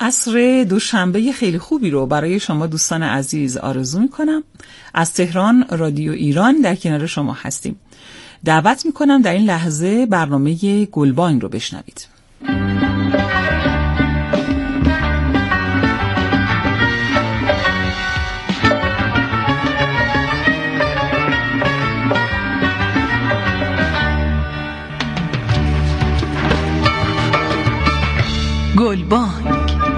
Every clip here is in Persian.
عصر دوشنبه خیلی خوبی رو برای شما دوستان عزیز آرزو میکنم. از تهران رادیو ایران در کنار شما هستیم. دعوت میکنم در این لحظه برنامه گلبانگ رو بشنوید. گلبانگ.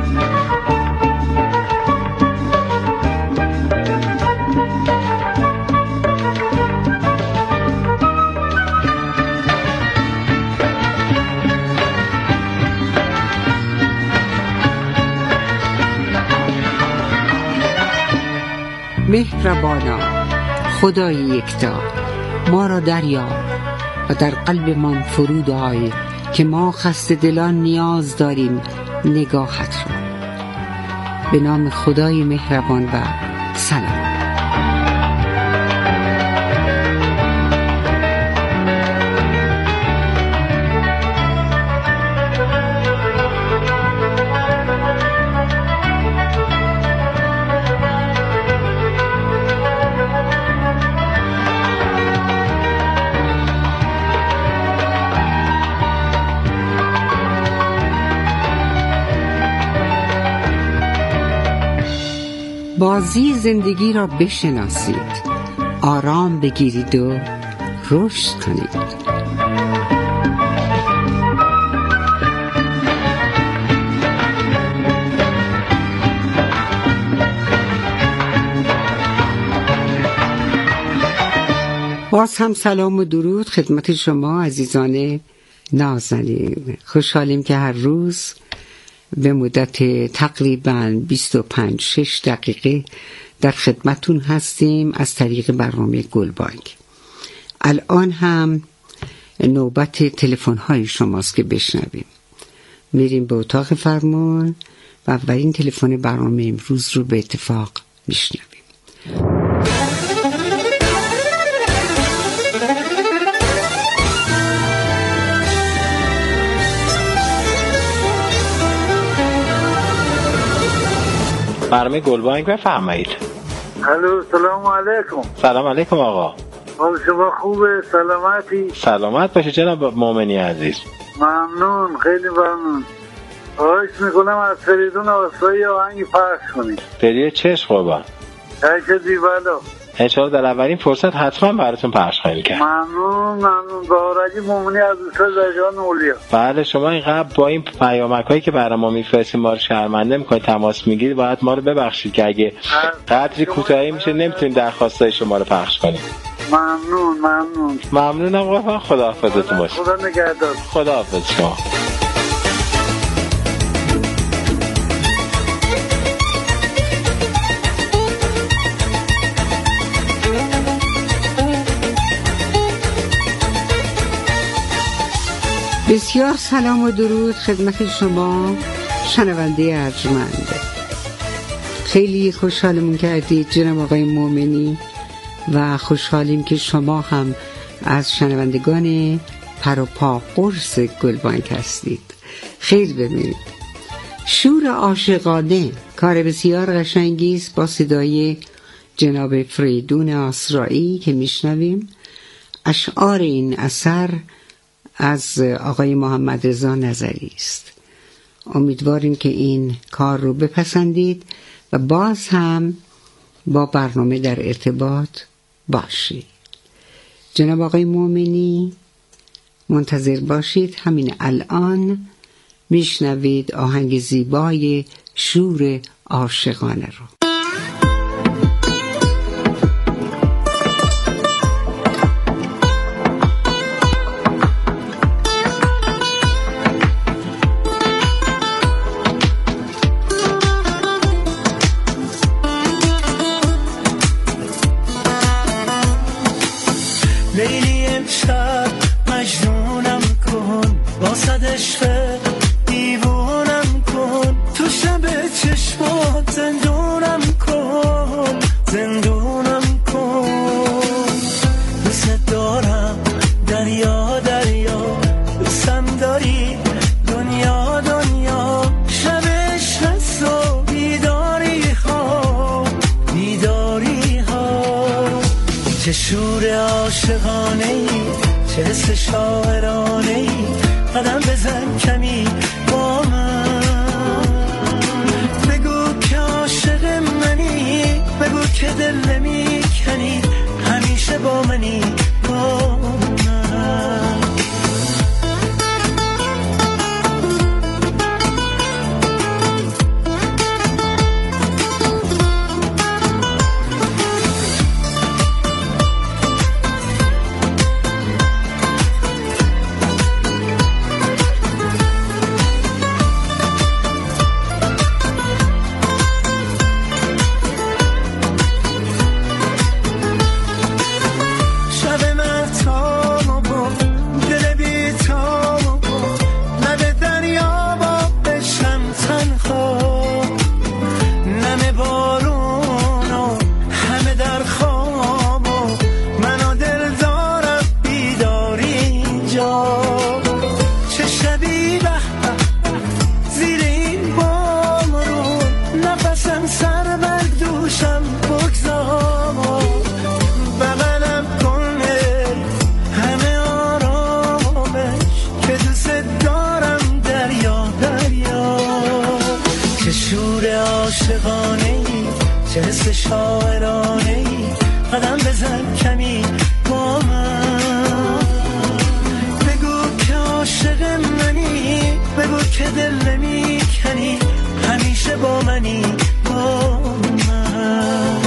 مهربانا خدای یکتا، ما را دریاب و در قلبمان فرود آی که ما خسته دلان نیاز داریم نگاهت را. به نام خدای مهربان و سلام. بازی زندگی را بشناسید، آرام بگیرید و رشد کنید. باز هم سلام و درود خدمت شما عزیزان نازنین. خوشحالیم که هر روز به مدت تقریباً 25-6 دقیقه در خدمتون هستیم از طریق برنامه گلبانگ. الان هم نوبت تلفن‌های شماست که بشنویم. میریم به اتاق فرمان و اولین تلفن برنامه امروز رو به اتفاق میشنویم. برنامه گلبانگ بفرمایید. الو، سلام علیکم. سلام علیکم آقا. حال شما خوبه؟ سلامتی؟ سلامت باشه جناب مومنی عزیز. ممنون، خیلی ممنون. خواهش میکنم از فریدون آسایی آهنگی پخش کنید. فریدون چشم قربان. چه دیوالا. انشاءالله در اولین فرصت حتما براتون پخش خواهیم کرد. ممنون. بهارعلی مومنی از دوستان زرجان اولیا. بله، شما اینقدر با این پیامک‌هایی که برای ما میفرستید ما رو شرمنده می‌کنید، تماس میگیرید. باید ما رو ببخشید که اگه قدری کوتاهی میشه نمیتونیم درخواستای شما رو پخش کنیم. ممنون آقا. خداحافظتون باشه. خدا نگهدار. خداحافظ شما. بسیار سلام و درود خدمت شما شنونده ارجمند. خیلی خوشحالمون کردید جناب آقای مومنی و خوشحالیم که شما هم از شنوندگان پر و پا قرص گلبانگ هستید. خیر ببینید. شور عاشقانه کار بسیار قشنگی است با صدای جناب فریدون آسرایی که میشنویم. اشعار این اثر از آقای محمد رضا نظری است. امیدواریم که این کار رو بپسندید و باز هم با برنامه در ارتباط باشید. جناب آقای مومنی منتظر باشید. همین الان میشنوید آهنگ زیبای شور عاشقانه رو. لیلی امشب مجنونم کن، واسد عشق دیوونم کن، تو شب چشمات زندونم چه شور عاشقانه ای، چه حس شاعرانه ای، قدم بزن کمی با من. بگو که عاشق منی، بگو که دل نمی کنی، همیشه با منی با من. چه حس شاعرانه ای، قدم بزن کمی با من. بگو که عاشق منی، بگو که دل نمی کنی، همیشه با منی با من.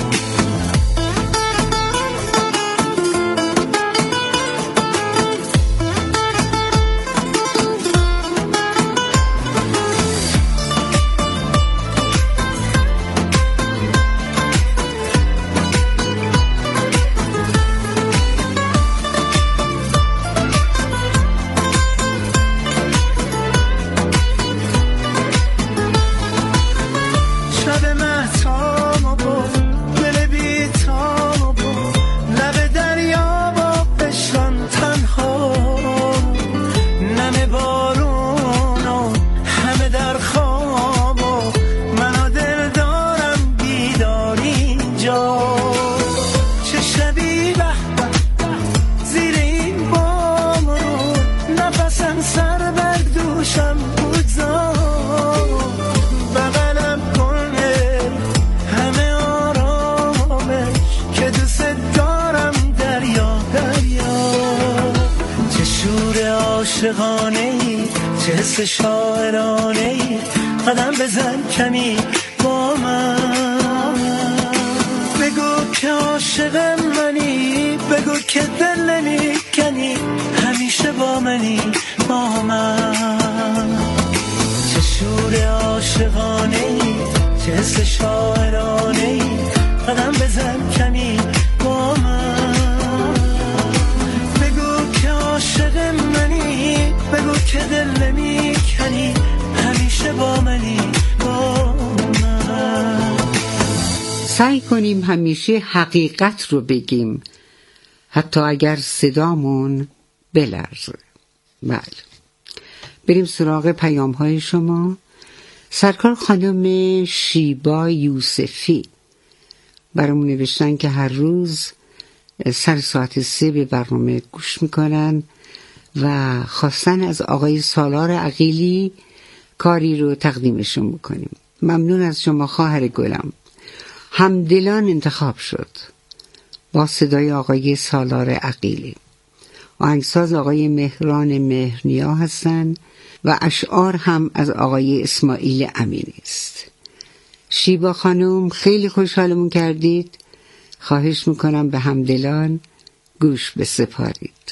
چه حس شاعرانه ای، قدم بزن کمی با من. بگو که عاشق منی، بگو که دل نمی کنی، همیشه با منی با من. چه شور عاشقانه ای، چه حس شاعرانه ای، قدم بزن کمی با من. بگو که عاشق منی، بگو که دل نمی کنی، همیشه با منی با من. سعی کنیم همیشه حقیقت رو بگیم، حتی اگر صدامون بلرزه. بله، بریم سراغ پیام های شما. سرکار خانم شیبا یوسفی برامون نوشتن که هر روز سر ساعت 3 به برنامه گوش میکنن و خواستن از آقای سالار عقیلی کاری رو تقدیمشون بکنیم. ممنون از شما خواهر گلم. همدلان انتخاب شد با صدای آقای سالار عقیلی. آهنگساز آقای مهران مهرنیا هستن و اشعار هم از آقای اسماعیل امینی است. شیبا خانم خیلی خوشحالمون کردید. خواهش میکنم به همدلان گوش بسپارید.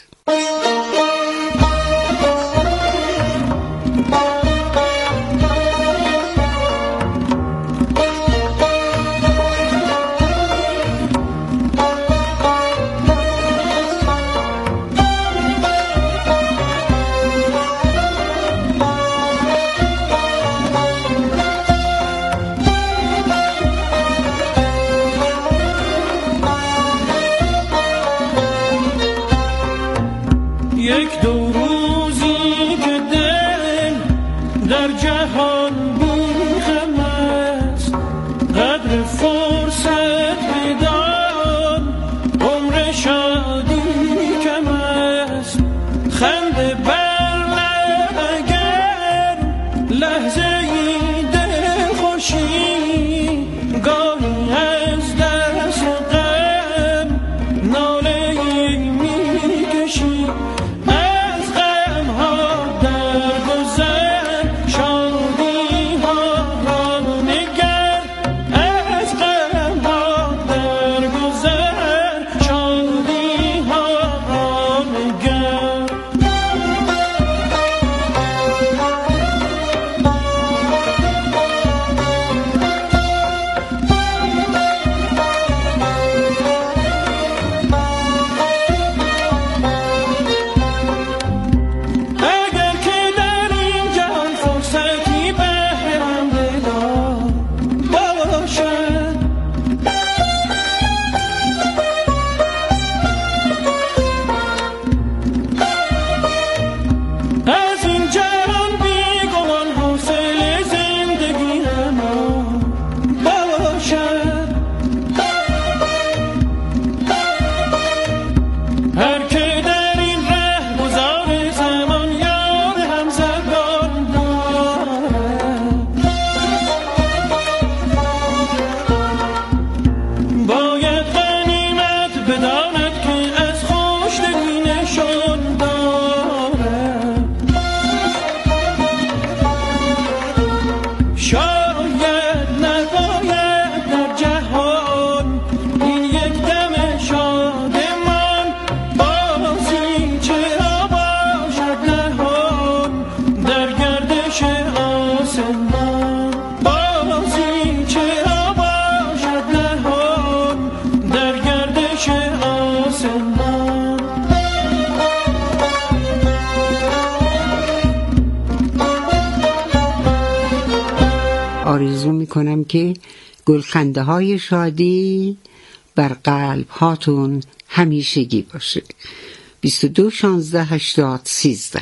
آرزو میکنم که گلخنده های شادی بر قلب هاتون همیشگی باشه. 22 16 80 13.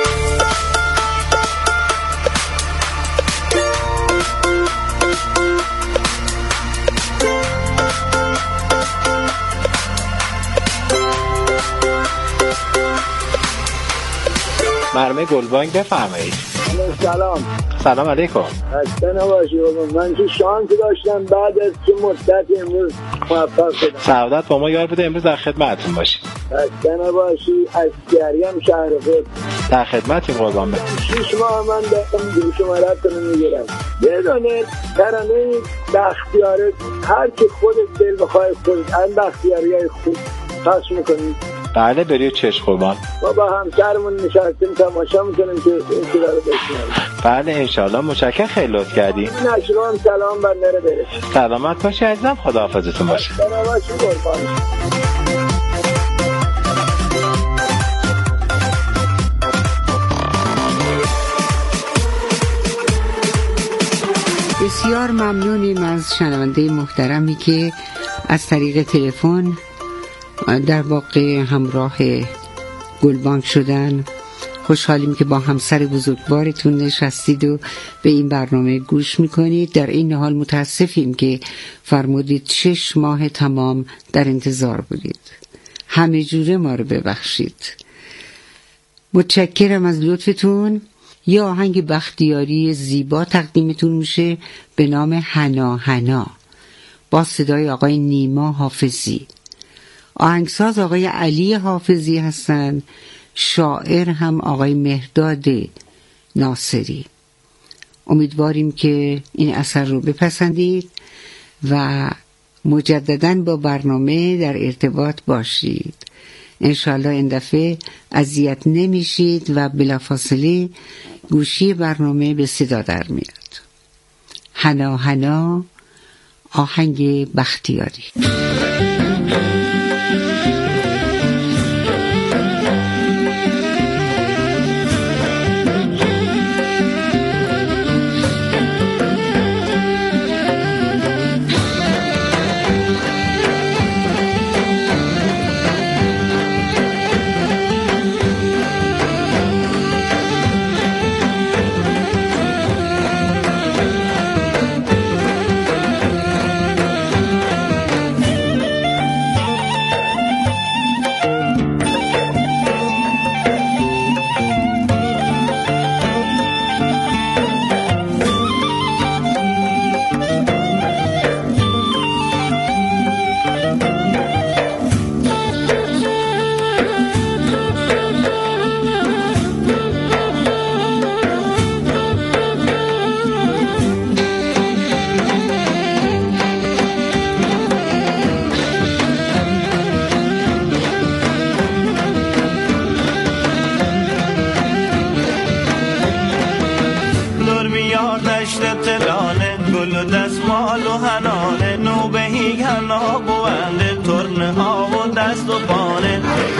مرمه گلبانگ بفرمایید. سلام علیکم. خسته نباشی بابا. من که شانس داشتم بعد از چه مدت امروز موفق شدم. سعادت با ما یار بوده امروز در خدمتتون باشیم. خسته نباشی. اسکریم شهر خود در خدمتیم قربان برم. 6 ماه من دارم شماره‌تون رو میگیرم. یه دونه ترانه بختیاره هر که خودت دل بخوای خودت ان بختیاریای خوب پخش میکنی. بله برید چشم قربان. ما با همسرمون نشستیم تماشا میکنیم که این صدا رو بشنویم. بله انشالله. متشکرم خیلی لطف کردی. نشران سلام بنده رو برسید. سلامت باشی عزیزم. خداحافظتون باشه. بناباشی قربان. بسیار ممنونیم از شنونده محترمی که از طریق تلفن در واقع همراه گلبانگ شدن. خوشحالیم که با همسر بزرگوارتون نشستید و به این برنامه گوش میکنید. در این حال متاسفیم که فرمودید 6 ماه تمام در انتظار بودید. همه جوره ما رو ببخشید. متشکرم از لطفتون. یه آهنگ بختیاری زیبا تقدیمتون میشه به نام حنا حنا با صدای آقای نیما حافظی. آهنگساز آقای علی حافظی هستند، شاعر هم آقای مهرداد ناصری. امیدواریم که این اثر رو بپسندید و مجدداً با برنامه در ارتباط باشید. انشالله این دفعه اذیت نمیشید و بلافاصله گوشی برنامه به صدا در میاد. حنا حنا، آهنگ بختیاری. دشت تلانه گل و دستمال و هنانه نوبهی هنا بونده ترنه ها و دست و پانه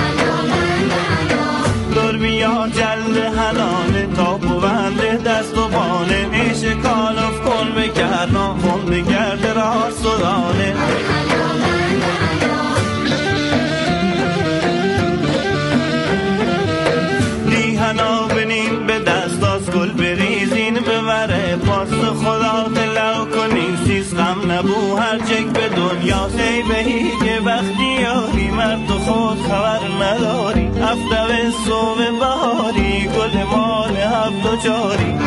دور بیا جلد هنانه تا بونده دست و پانه ایش کالف کن بکرنا خونده گرد را سدانه لیهنا بنین به دست از گل بریزین ببره پاس خدا دلو کنین سیز غم نبو هر چک به دنیا سی بهی که وقتی یاری مرد خود خبر نداری هفته صبح بهاری گل مال هفت و جاری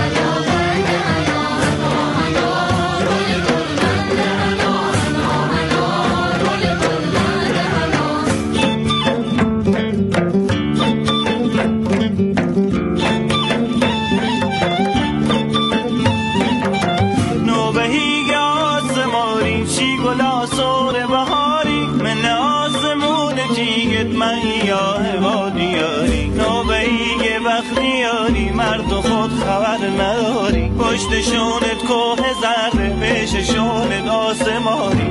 مرد خود خبر نداری پشت شونت کوه ذره پیش شونت آسمانی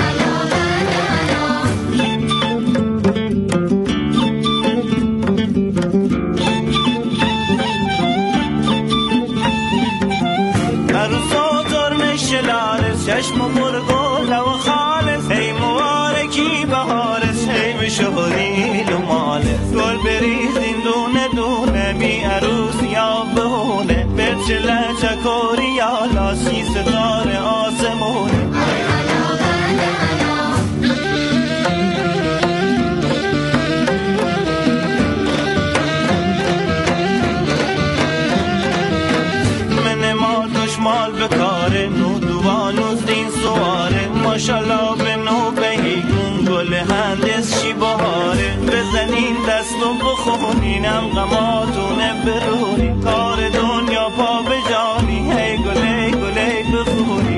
عروسا ترمش لالس چشم و مرگل و خالص هی مبارکی بهارس هی بشهریل و مالس گل بریزین دونه دونه بی عروس یا بهونه بچه لچکوری یا لاسی ستاره آسمونه من ما دشمال بکاره نو دوانوز دین سواره ماشالله به نو بهیگون گل هندس شی بهاره بزنین دست و بخونینم غماتونه برونی کار دنیا پا به جانی هی گله گله بخونی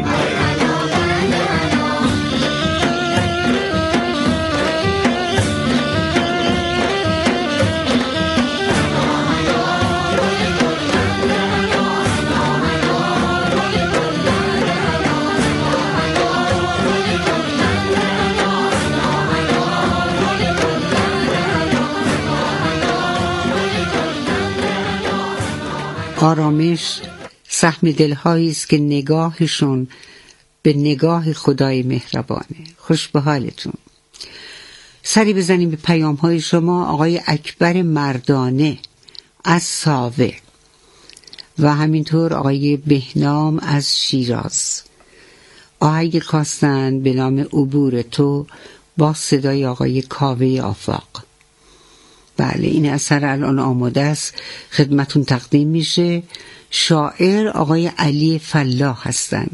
آرامش سهم دلهایی است که نگاهشون به نگاه خدای مهربانه. خوش به حالتون. سری بزنیم به پیام های شما. آقای اکبر مردانه از ساوه و همینطور آقای بهنام از شیراز آهنگ خواستن به نام عبور تو با صدای آقای کاوه آفاق. بله این اثر الان آماده است خدمتون تقدیم میشه. شاعر آقای علی فلاح هستن.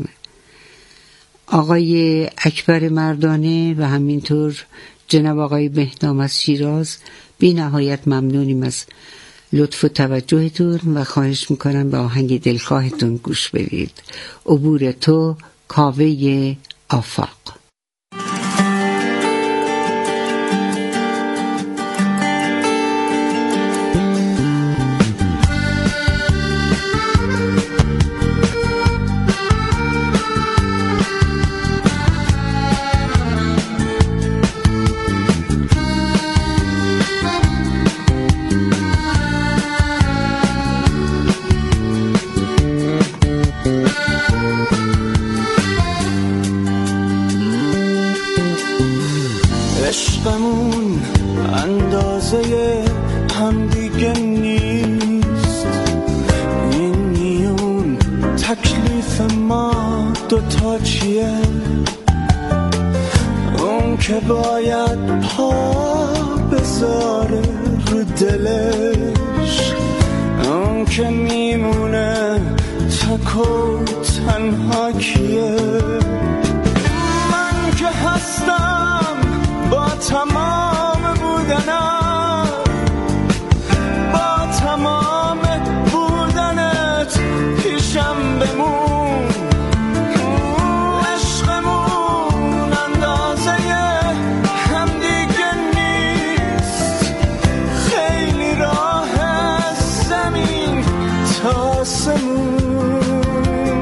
آقای اکبر مردانه و همینطور جناب آقای بهنام از شیراز بی نهایت ممنونیم از لطف و توجهتون و خواهش میکنم به آهنگ دلخواهتون گوش بدید. عبور تو کاوه آفاق. عشقمون اندازه هم دیگه نیست، این میون تکلیف ما دوتا چیه؟ اون که باید پا بذاره رو دلش، اون که میمونه تک و تنها کیه؟ من که هستم با تمام بودنم، با تمام بودنت پیشم بمون. عشقمون اندازه هم دیگه نیست، خیلی راه از زمین تا آسمون.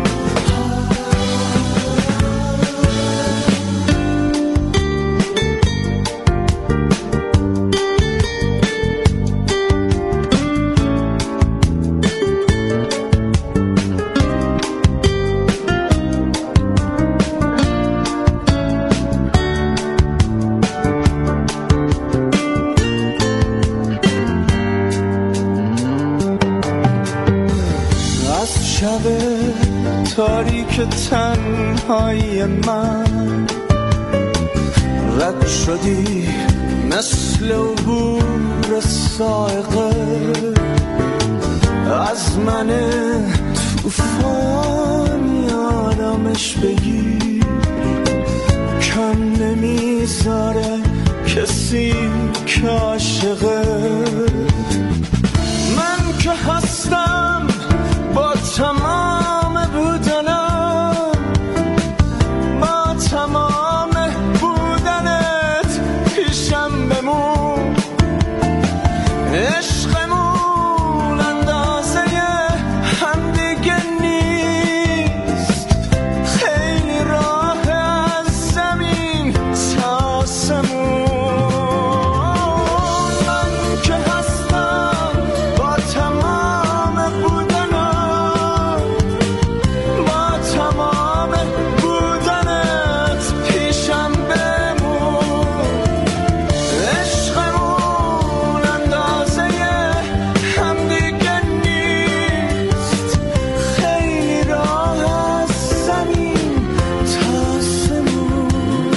تاریک تنهایی من، رد شدی مثل عبور سائقه از من توفانی آرامش بگیر، کم نمیذاره کسی که عاشقه. من که هستم با تمام بودنم، با تمام بودنت پیشم بمون، عشقمون اندازه هم دیگه نیست، خیلی راه از زمین تا آسمون. من که هستم با تمام بودنم، با تمام بودنت پیشم بمون، عشقمون اندازه هم دیگه نیست، خیلی راه از زمین تا آسمون.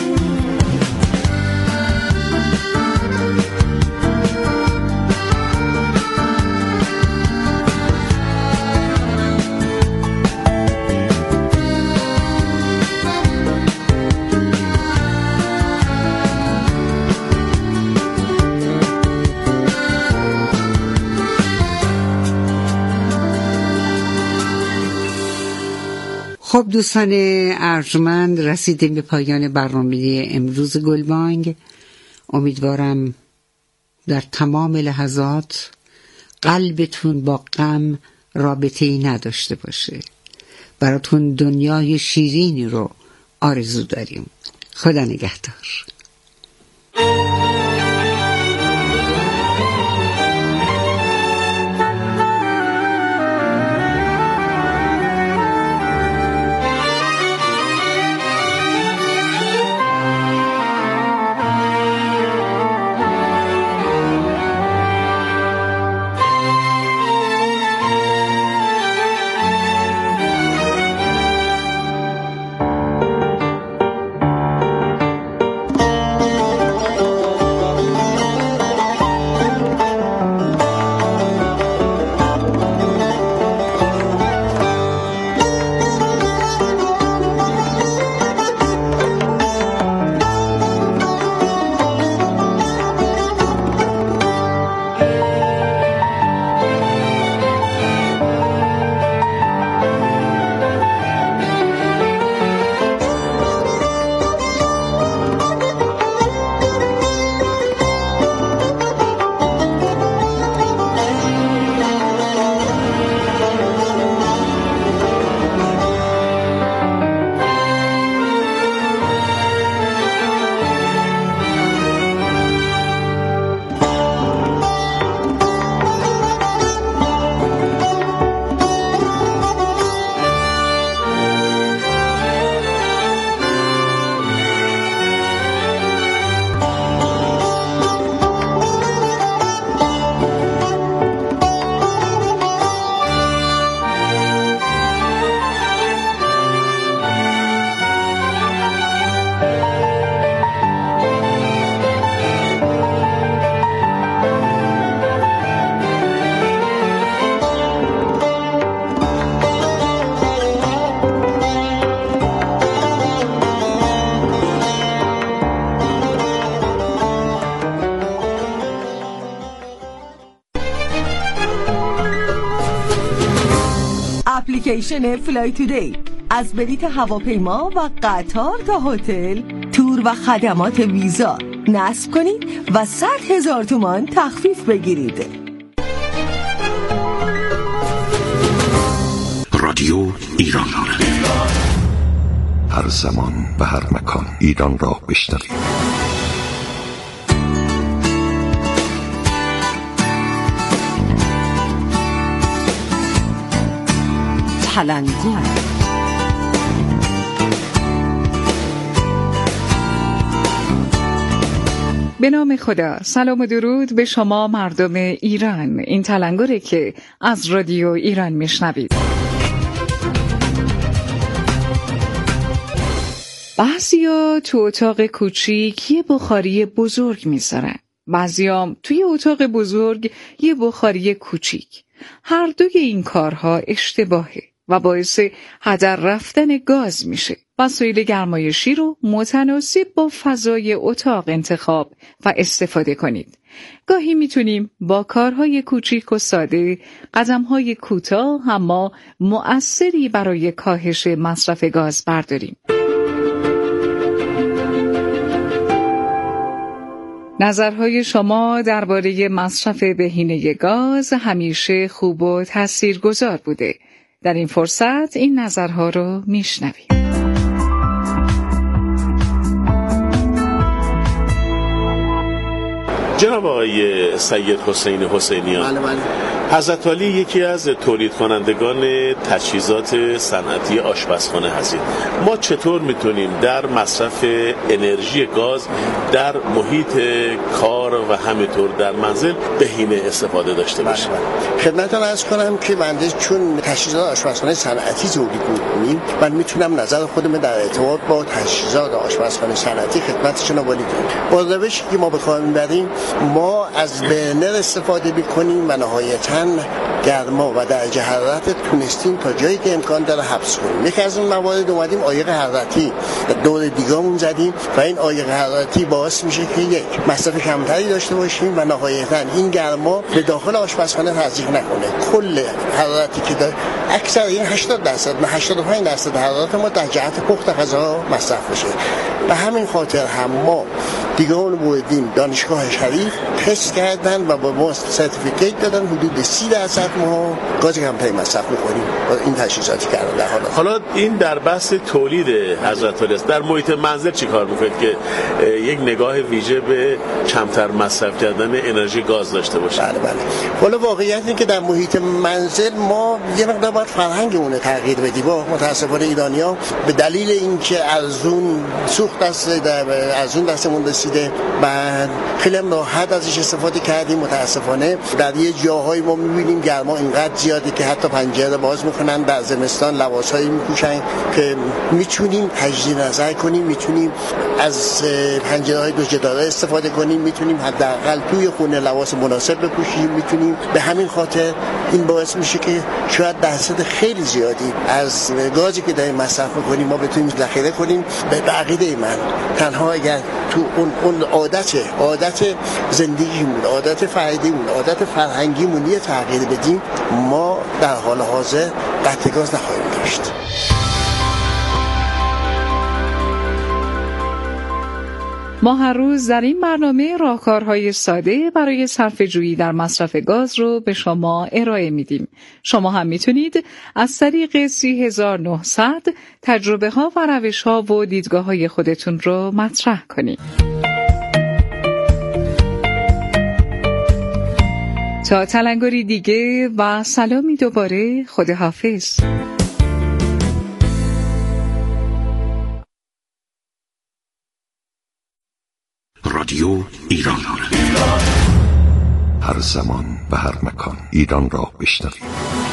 خب دوستان ارجمند، رسیدیم به پایان برنامه امروز گلبانگ. امیدوارم در تمام لحظات قلبتون با غم رابطه‌ای نداشته باشه. براتون دنیای شیرینی رو آرزو داریم. خدا نگهدار. اپلیکیشن فلای تودی از بلیط هواپیما و قطار تا هتل، تور و خدمات ویزا نصب کنید و 100,000 تومان تخفیف بگیرید. رادیو ایران، هر زمان و هر مکان ایران را بشنوید. تلنگور به نام خدا. سلام و درود به شما مردم ایران. این تلنگره که از رادیو ایران میشنوید. بعضیا تو اتاق کوچیک یه بخاری بزرگ میذارن. بعضیا توی اتاق بزرگ یه بخاری کوچیک. هر دوی این کارها اشتباهه و باعث هدر رفتن گاز میشه. وسایل گرمایشی رو متناسب با فضای اتاق انتخاب و استفاده کنید. گاهی میتونیم با کارهای کوچیک و ساده قدمهای کوتاه اما مؤثری برای کاهش مصرف گاز برداریم. نظرهای شما درباره مصرف بهینه گاز همیشه خوب و تاثیرگذار بوده. در این فرصت این نظرها رو میشنویم. جناب آقای سید حسین حسینیان، بله. حضرت علی یکی از تولید کنندگان تجهیزات صنعتی آشپزخانه هستید. ما چطور میتونیم در مصرف انرژی گاز در محیط کار و همینطور در منزل بهینه استفاده داشته باشیم؟ خدمتتون عرض کنم که بنده چون تجهیزات آشپزخانه صنعتی تولید می‌کنیم، من میتونم نظر خودم در ارتباط با تجهیزات آشپزخانه صنعتی خدمت جناب علی کنم. با روشی که ما به کار می‌بریم، ما از برنر استفاده می‌کنیم و نهایتاً گرما و درجه حرارت تونستیم تا جایی که امکان داره حفظ کنیم. یکی از اون موارد اومدیم عایق حرارتی دور دیگامون زدیم و این عایق حرارتی باعث میشه که یک مصرف کمتری داشته باشیم و نهایتاً این گرما به داخل آشپزخانه تزریق نکنه. کل حرارتی که داره اکثر این 80% نه 85% حرارت ما در جهت پخت غذا مصرف بشه. به همین خاطر هم ما دیگران بردیم دانشگاه شریف تست کردن و با ما سرتیفیکیت دادن حدود 30% ما گاز کمتری مصرف می‌کنیم با این تجهیزاتی که در حالا این در بحث تولید حضرت علی است. در محیط منزل چی کار می‌کنید که یک نگاه ویژه به کمتر مصرف کردن انرژی گاز داشته باشیم؟ بله. حالا واقعیت اینه که در محیط منزل ما یه مقدار باید فرهنگمون تغییر بدیم. متأسفانه ایرانی‌ها به دلیل اینکه ارزون سوخت ارزون دستمون رسیده و خیلی هم راحت ازش استفاده کردیم. متاسفانه در یه جاهای ما می‌بینیم گرما اینقدر زیاده که حتی پنجره باز می‌کنن، در زمستان لباسایی می‌پوشن که می‌تونیم تجدید نظر کنیم، می‌تونیم از پنجره‌های دو جداره استفاده کنیم، می‌تونیم حداقل توی خونه لباس مناسب بپوشیم، می‌تونیم. به همین خاطر این باعث میشه که شاید درصد خیلی زیادی از گازی که داریم مصرف می‌کنیم ما بتونیم ذخیره کنیم. به عقیده من تنها اگر تو اون عادت زندگیمون، عادت فردیمون، عادت فرهنگیمون یه تغییر بدیم، ما در حال حاضر قطع گاز نخواهیم داشت. ما هر روز در این برنامه راهکارهای ساده برای صرفه‌جویی در مصرف گاز رو به شما ارائه میدیم. شما هم میتونید از طریق 30900 تجربه ها و روش ها و دیدگاه های خودتون رو مطرح کنید. تا تلنگری دیگه و سلامی دوباره، خداحافظ. رادیو ایران، هر زمان و هر مکان ایران را بشنوید.